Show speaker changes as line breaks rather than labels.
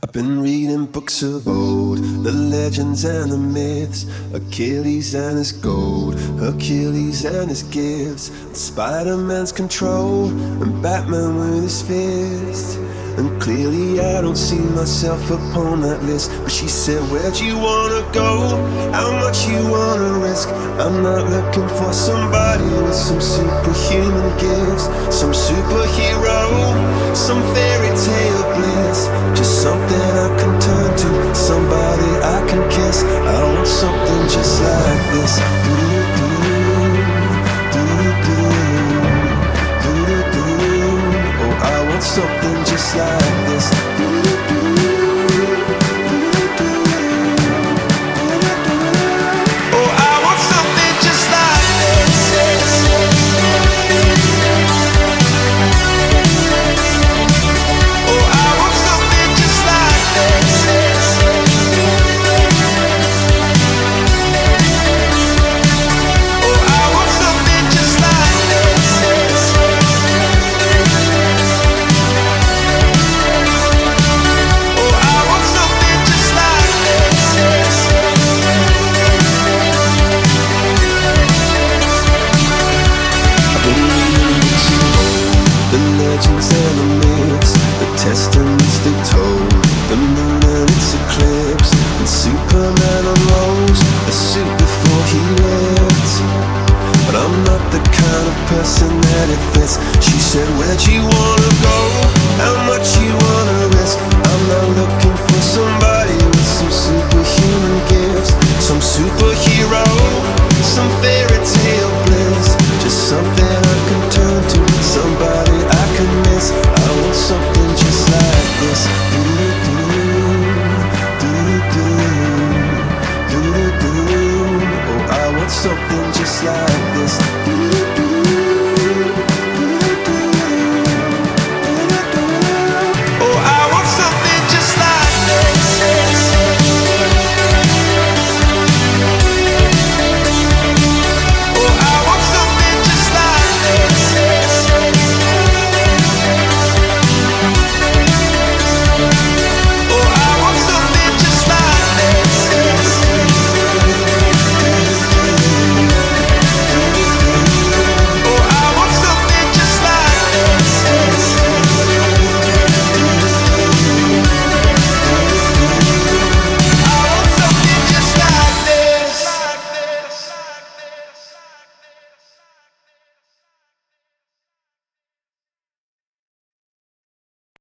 I've been reading books of old, the legends and the myths, Achilles and his gold, Hercules and his gifts, Spider-Man's control, and Batman with his fist. And clearly I don't see myself upon that list. But she said, where'd you wanna go? How much you wanna risk? I'm not looking for somebody with some superhuman gifts, some superhero, some fairy tale bliss. Just something I can turn to, somebody I can kiss. I want something just like this. Oh, I want something just like this. Oh, I want something just like this. Oh, I want something just like this. Oh, I want something just like this. Oh, I want something just like this. I've been reading the legends and the myths, the testaments they told, the moon and its eclipse, and Superman unrolls a suit before he lived. But I'm not the kind of person that it fits. She said, where'd you wanna go? How much you wanna risk? I'm not looking for somebody with some superhuman gifts, some superhero, some fairy tale bliss. Just something I can turn to, somebody I can miss. I want something just like this. Oh, I want something just like